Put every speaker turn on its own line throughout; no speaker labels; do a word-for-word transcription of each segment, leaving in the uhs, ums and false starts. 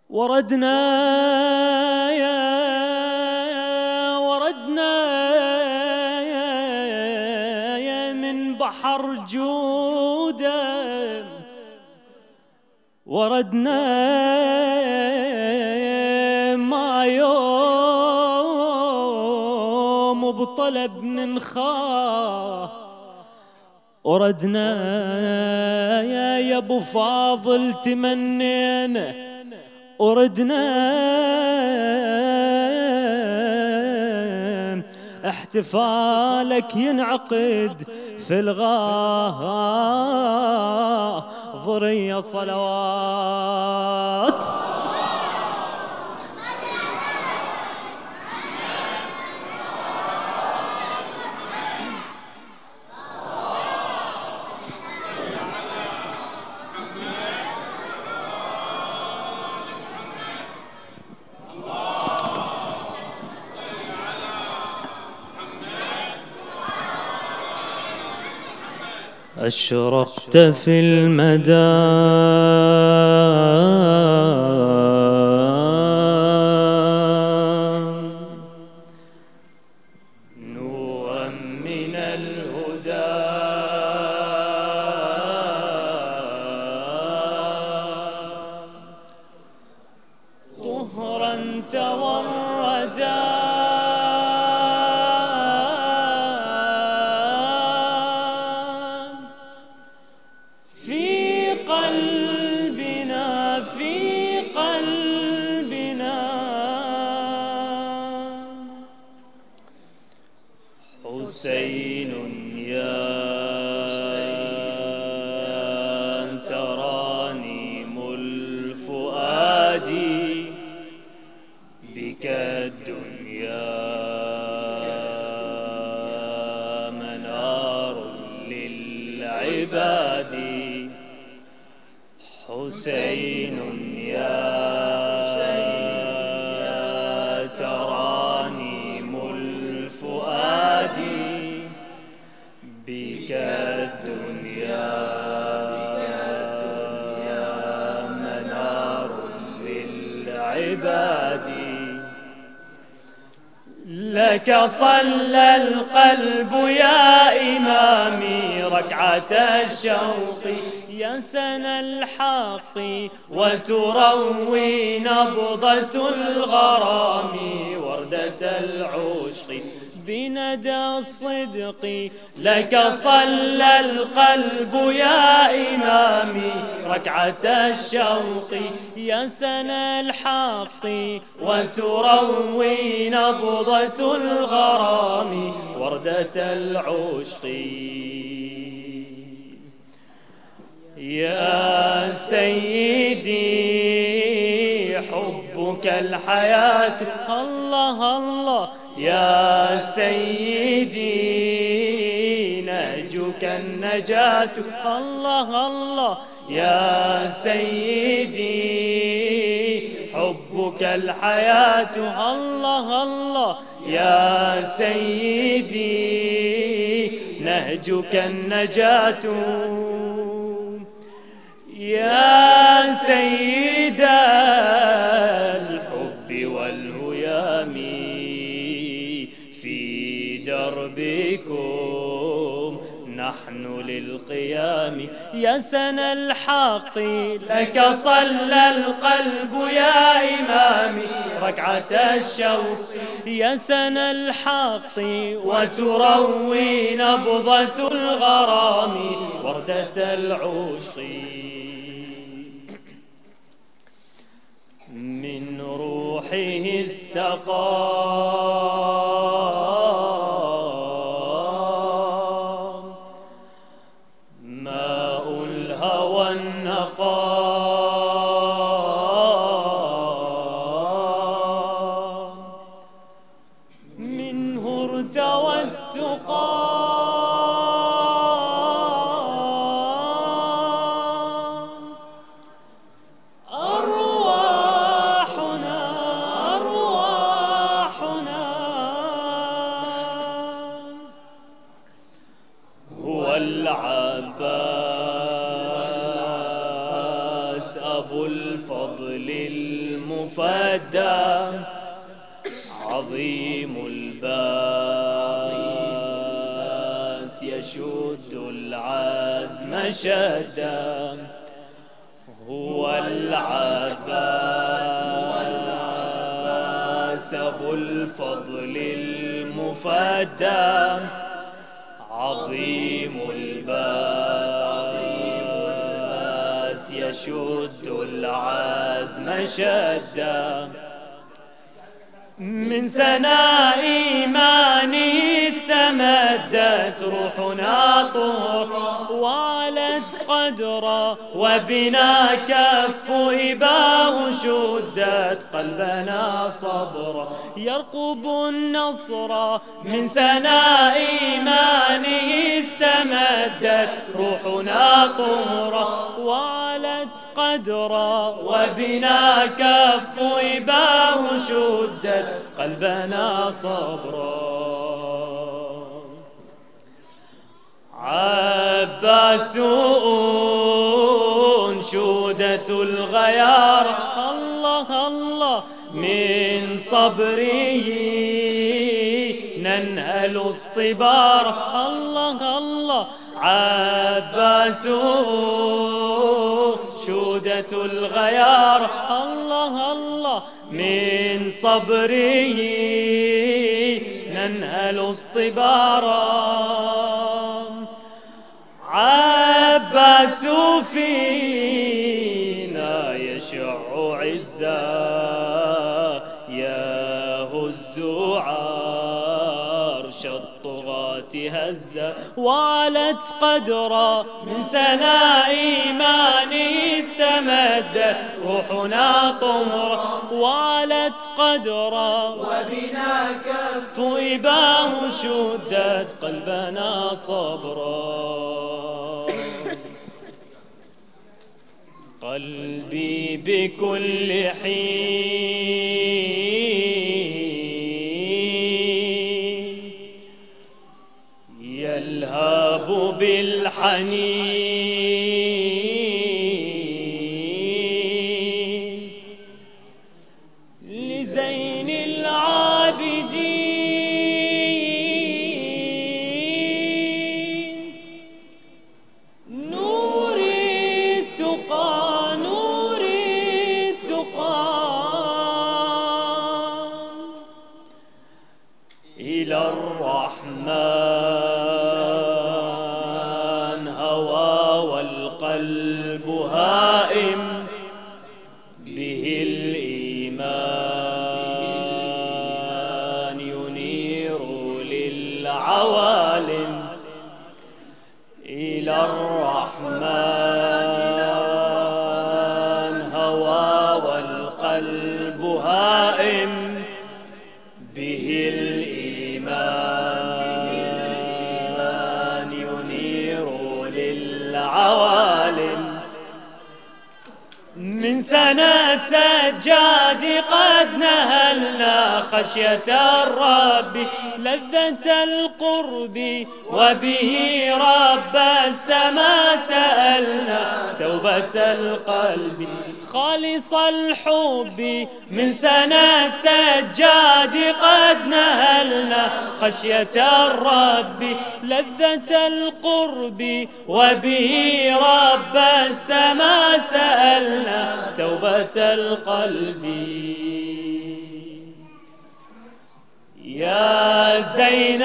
وردنا يا وردنا يا من بحر جودة، وردنا ما يوم بطلب ننخاه، وردنا يا ابو فاضل تمنينا، وردنا احتفالك ينعقد في الغاه ضرية صلوات. أشرقت في المدى نورا من الهدى، طهرا توردا في قلبنا في قلبنا، حسين يا ترانيم الفؤاد، بك الدنيا منار للعباد، حسين يا ترانيم الفؤاد، بك الدنيا منار للعباد، لك صلى القلب يا إمامي ركعة الشوق يا سنى الحق، وتروي نبضة الغرام وردة العشق بندى الصدق، لك صلى القلب يا إمامي ركعة الشوق يا سنى الحق، وتروي نبضة الغرام وردة العشق. يا سيدي حبك الحياة، الله الله يا سيدي نهجك النجاة، الله الله يا سيدي حبك الحياة، الله الله يا سيدي نهجك النجاة، يا سيد الحب والهيام في دربكم نحن للقيام، يا سنى الحق لك صلى القلب يا إمامي ركعة الشوق يا سنى الحق، وتروي نبضة الغرام وردة العشق، من روحه استقام ماء الهوى النقام، منه ارتوى التقى العباس أبو الفضل المفدى عظيم الباس يشد العزم شدا هو العباس أبو الفضل المفدى عظيم الباس يشد العزم شدا من سنا إيماني استمدت روحنا طهرا وعلت قدرا وبنا كف إباه شدت قلبنا صبرا يرقب النصر من سنا إيمانه استمدت روحنا طهرا وعلت قدرا وبنا كف إباه شدت قلبنا صبرا عباس أنشودة الغيار الله الله من صبره ننهل اصطبار الله الله عباس أنشودة الغيار الله الله من صبره ننهل اصطبارا عباس فينا يشع عزا يهز عرش الطغاة هزا وعلت قدرا من سنا إيمانه استمدت روحنا طهرا وعلت قدرا
وبنا كف
إباه شدت قلبنا صبرا قلبي بكل حين يلهب بالحنين لزين العابدين نور التقى نور التقى إلى الرحمن هوى والقلب هائم به الإيمان ينير للعوالم إلى الرحمن هوى والقلب هائم به الإيمان ينير للعوالم من سنة سجاد قد نهلنا خشية الرب لذة القرب وبه رب السماء سألنا توبة القلب خالص الحب من سنة سجاد قد نهلنا خشية الرب لذة القرب وبه رب السماء سألنا توبة القلب يا زين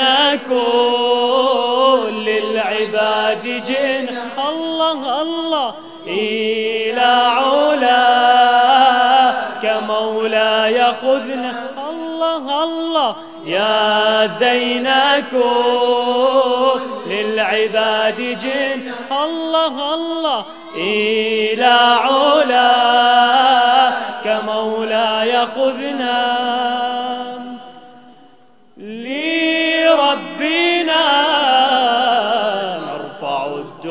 كل العباد جئنا الله الله إلى علاك مولاي خذنا الله الله يا زين كل العباد جئنا الله الله إلى علاك مولاي خذنا لربنا نرفع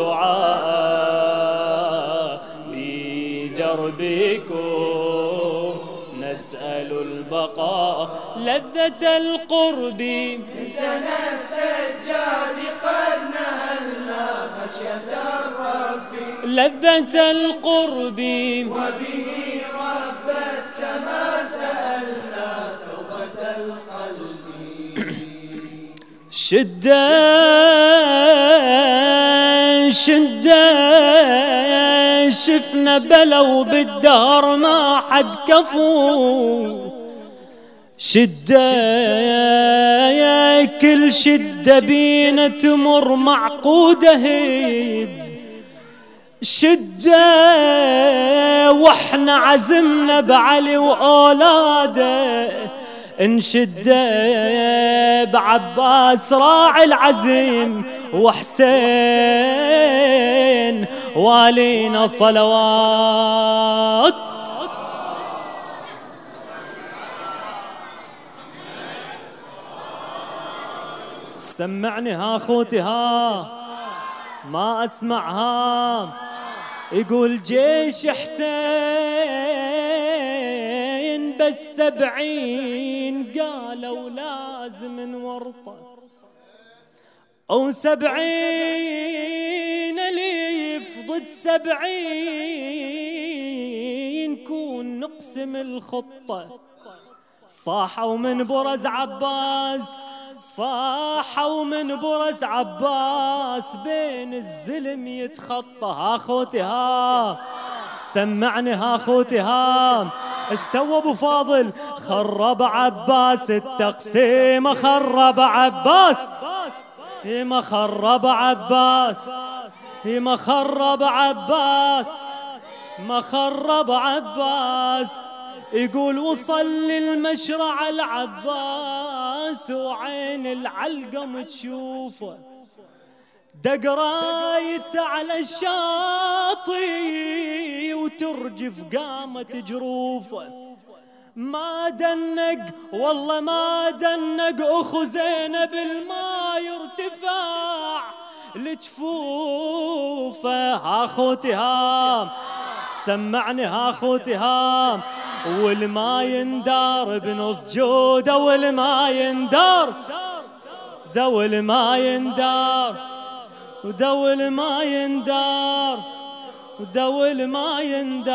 الدعاء بدربكم نسأل البقاء لذة القرب
من سنة سجاد قد نهلنا خشية الرب
لذة القرب
وبه رب السماء
شدة شدة شفنا بلو بالدهر ما حد كفو، شدة يا كل شدة بينا تمر معقودة هيد، شدة واحنا عزمنا بعلي وأولاده، انشدة بعباس راعي العزيم وحسين والينا صلوات. سمعني ها خوتي ها ما اسمعها، يقول جيش حسين بس سبعين قالوا لازم نورطه، او سبعين اليف ضد سبعين كون نقسم الخطة، صاحوا من برز عباس صاحوا من برز عباس بين الزلم يتخطى. ها خوتي ها سمعني ها خوتي ها ايش سوى ابو فاضل؟ خرب عباس التقسيم، خرب عباس ما خرب عباس ما خرب عباس ما خرب عباس. يقول وصل للمشرع العباس وعين العلقم تشوفه، دق رايته على الشاطئ وترجف قامت جروفه، ما دنق والله ما دنق اخو زينب الماء يرتفع لجفوفه. ها خوتي ها سمعني ها خوتي ها، والما يندار بنص جوده والما يندار دول ما يندار ودول ما يندار ودول ما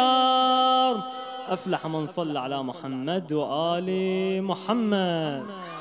يندار. أفلح من صلى على محمد وآل محمد.